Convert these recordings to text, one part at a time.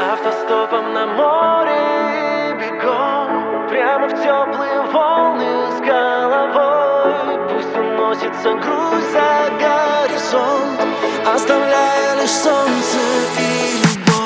Автостопом на море бегом, прямо в теплые волны с головой. Пусть уносится груз за горизонт, оставляя лишь солнце и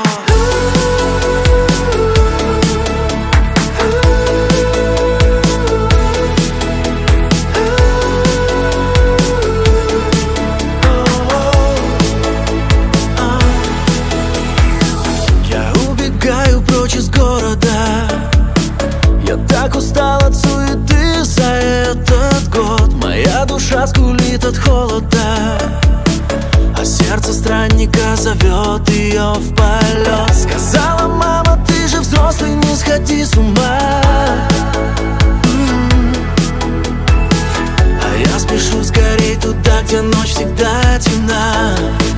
из города. Я так устал от суеты за этот год. Моя душа скулит от холода, а сердце странника зовет ее в полет. Сказала мама, ты же взрослый, не сходи с ума. А я спешу скорей туда, где ночь всегда темна.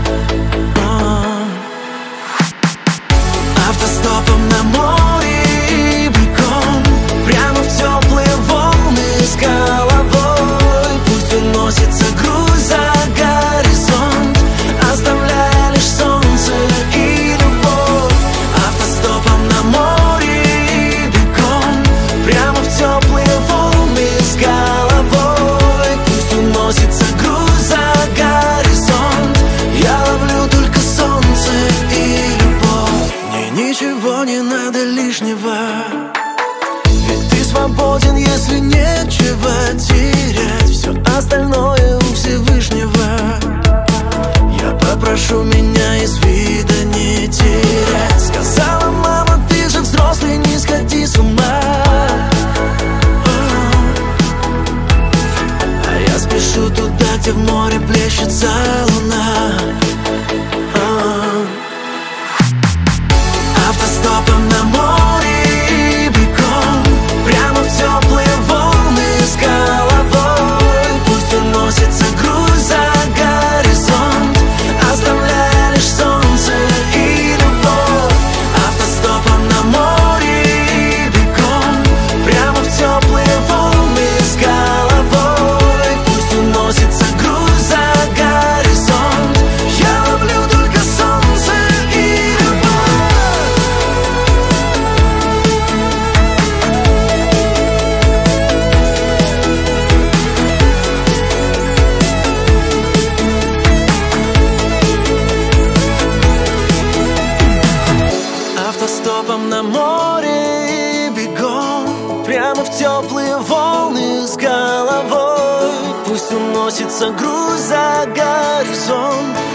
Автостопом на море бегом, прямо в теплые волны с головой. Пусть уносится груз за горизонт, оставляя лишь солнце и любовь. Автостопом на море бегом, прямо в теплые волны с головой. Пусть уносится груз за горизонт, я ловлю только солнце и любовь. Ничего не надо лишнего, ведь ты свободен, если нечего терять. Все остальное у Всевышнего. Я попрошу меня из вида не терять. Сказала мама, ты же взрослый, не сходи с ума. А я спешу туда, где в море плещется луна. Автостопом на море бегом, прямо в теплые волны с головой. Пусть уносится груз за горизонт, оставляя лишь солнце и любовь. Автостопом на море бегом, прямо в теплые волны с головой. Пусть уносится груз за горизонт, я ловлю только солнце и любовь. Автостопом на море бегом, прямо в теплые волны с головой. Пусть уносится груз за горизонт,